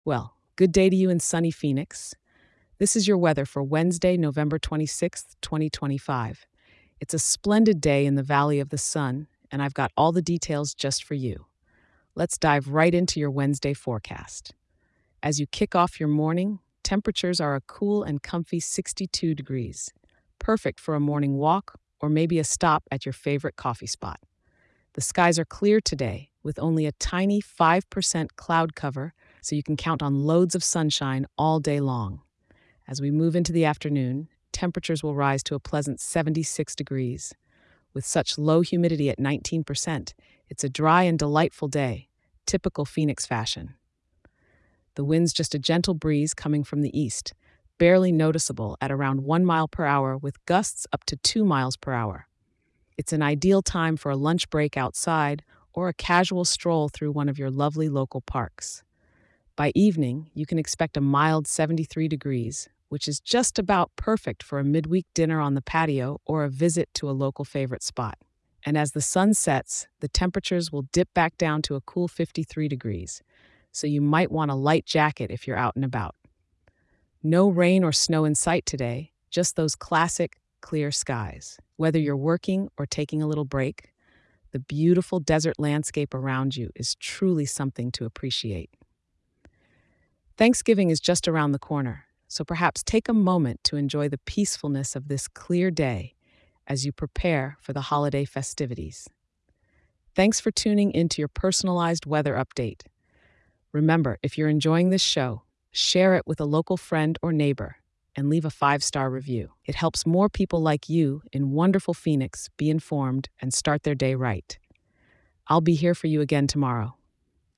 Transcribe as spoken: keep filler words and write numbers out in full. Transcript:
Well, good day to you in sunny Phoenix. This is your weather for Wednesday, November twenty-sixth, twenty twenty-five. It's a splendid day in the Valley of the Sun, and I've got all the details just for you. Let's dive right into your Wednesday forecast. As you kick off your morning, temperatures are a cool and comfy sixty-two degrees, perfect for a morning walk or maybe a stop at your favorite coffee spot. The skies are clear today, with only a tiny five percent cloud cover, so you can count on loads of sunshine all day long. As we move into the afternoon, temperatures will rise to a pleasant seventy-six degrees. With such low humidity at nineteen percent, it's a dry and delightful day, typical Phoenix fashion. The wind's just a gentle breeze coming from the east, barely noticeable at around one mile per hour with gusts up to two miles per hour. It's an ideal time for a lunch break outside or a casual stroll through one of your lovely local parks. By evening, you can expect a mild seventy-three degrees, which is just about perfect for a midweek dinner on the patio or a visit to a local favorite spot. And as the sun sets, the temperatures will dip back down to a cool fifty-three degrees, so you might want a light jacket if you're out and about. No rain or snow in sight today, just those classic, clear skies. Whether you're working or taking a little break, the beautiful desert landscape around you is truly something to appreciate. Thanksgiving is just around the corner, so perhaps take a moment to enjoy the peacefulness of this clear day as you prepare for the holiday festivities. Thanks for tuning into your personalized weather update. Remember, if you're enjoying this show, share it with a local friend or neighbor and leave a five-star review. It helps more people like you in wonderful Phoenix be informed and start their day right. I'll be here for you again tomorrow.